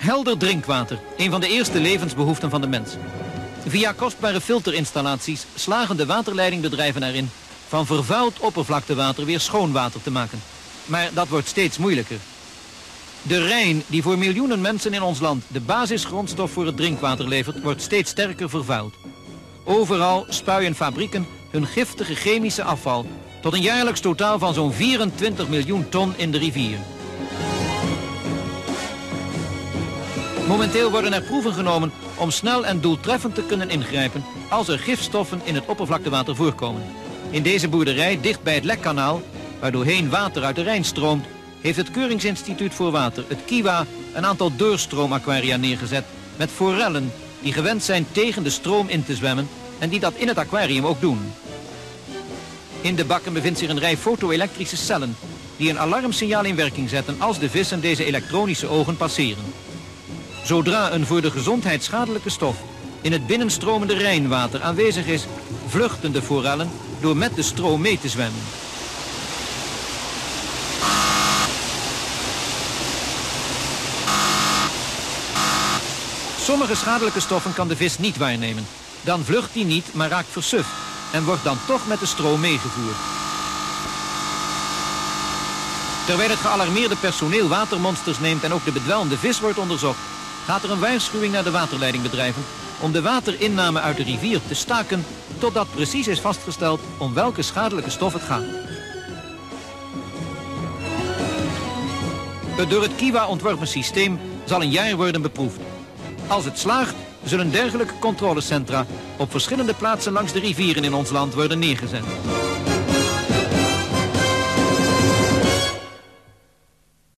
Helder drinkwater, een van de eerste levensbehoeften van de mens. Via kostbare filterinstallaties slagen de waterleidingbedrijven erin van vervuild oppervlaktewater weer schoon water te maken. Maar dat wordt steeds moeilijker. De Rijn, die voor miljoenen mensen in ons land de basisgrondstof voor het drinkwater levert, wordt steeds sterker vervuild. Overal spuien fabrieken hun giftige chemische afval tot een jaarlijks totaal van zo'n 24 miljoen ton in de rivier. Momenteel worden er proeven genomen om snel en doeltreffend te kunnen ingrijpen als er gifstoffen in het oppervlaktewater voorkomen. In deze boerderij, dicht bij het Lekkanaal, waardoorheen water uit de Rijn stroomt, heeft het Keuringsinstituut voor Water, het KIWA, een aantal doorstroomaquaria neergezet met forellen die gewend zijn tegen de stroom in te zwemmen en die dat in het aquarium ook doen. In de bakken bevindt zich een rij foto-elektrische cellen die een alarmsignaal in werking zetten als de vissen deze elektronische ogen passeren. Zodra een voor de gezondheid schadelijke stof in het binnenstromende Rijnwater aanwezig is, vluchten de forellen door met de stroom mee te zwemmen. Sommige schadelijke stoffen kan de vis niet waarnemen. Dan vlucht die niet, maar raakt versuft en wordt dan toch met de stroom meegevoerd. Terwijl het gealarmeerde personeel watermonsters neemt en ook de bedwelmde vis wordt onderzocht, gaat er een waarschuwing naar de waterleidingbedrijven om de waterinname uit de rivier te staken totdat precies is vastgesteld om welke schadelijke stof het gaat. Het door het KIWA ontworpen systeem zal een jaar worden beproefd. Als het slaagt, zullen dergelijke controlecentra op verschillende plaatsen langs de rivieren in ons land worden neergezet.